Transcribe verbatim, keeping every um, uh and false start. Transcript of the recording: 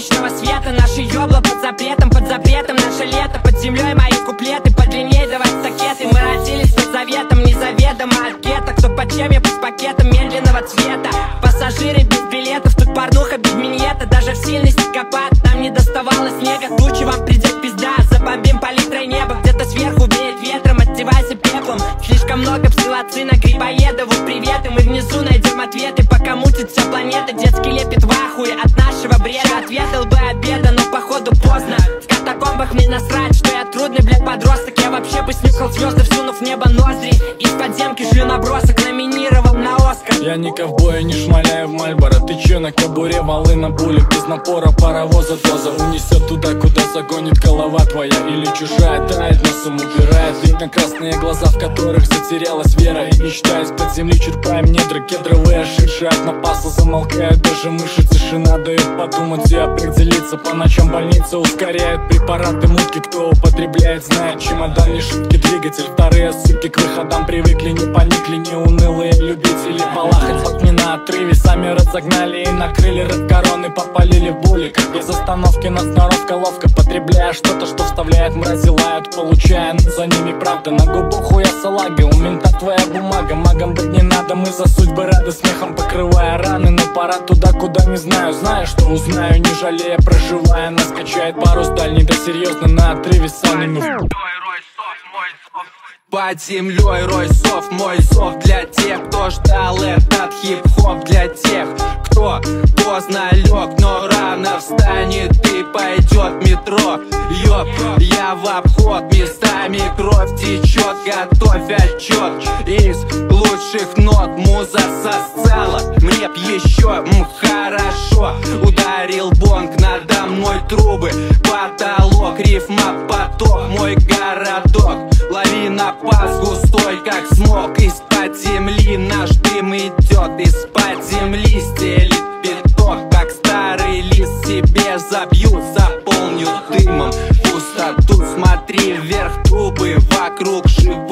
солнечного света. Наши ёбла под запретом, под запретом наше лето. Под землей мои куплеты, подлиннее давай стакеты. Мы родились под заветом, незаведомо от гетто. Кто под чем, я под пакетом медленного цвета. Пассажиры без билетов, тут порнуха без миньета. Даже в сильный снегопад нам не доставало снега. Тучи вам придет пизда, забомбим палитрой небо. Где-то сверху веет ветром, отдевайся пеплом. Слишком много псилоцина, грибоедов, вот приветы. Мы внизу найдем ответы, пока мутит вся планета. Детский лепит в ахуе от нашего бреда. Ответил бы обеда, но походу поздно. В катакомбах мне насрать, что я трудный, блядь, подросток. Я вообще бы снюхал звезды, всунув в небо ноздри. Из подземки шлю набросок, номинировал на Оскар. Я не ковбой, не шмаляю в Мальборо. Ты чё на кобуре, валы на пуле. Без напора паровоза доза унесет туда, куда загонит голова твоя. Или чужая тает, носом убирает. Видно красные глаза, в которых затерялась вера и мечта. Из-под земли черпаем недра, кедровые ошибшие от напаса замолкают даже мыши. Тишина дает подумать и определиться. По ночам больница ускоряет препараты мутки. Кто употребляет, знает, чемодан не шутки. Двигатель, вторые суки к выходам привыкли. Не поникли, не унылые любители полахать. Вот не на отрыве, сами разогнали и накрыли. Red короны попалили в боли. Как без остановки нас сноровка ловко. Потребляя что-то, что вставляет мрази, лают, получая, но за ними правда. На губу хуя салага, у мента твоя бумага. Магам быть не надо, мы за судьбы рады. Смехом покрывая раны, но пора туда, куда не знаю. Знаю, что узнаю, не жалея, проживая. Нас качает парус дальний, да серьезно на отрыве санями. Под землей рой сов, мой зов для тех, кто ждал этот хип-хоп. Для тех, кто поздно лег, но рано встанет и пойдет в метро. Ёп, я в обход, местами кровь течет. Готовь отчет из лучших нот. Муза сосала, мне б еще, м, хорошо. Ударил бонг, надо мной трубы, потолок, рифма, поток. Мой городок, лавина пас густой, как смог. Из-под земли наш дым идет, из-под земли стелит пяток. Как старый лист себе забью, заполню дымом пустоту. Смотри вверх, трубы вокруг живут.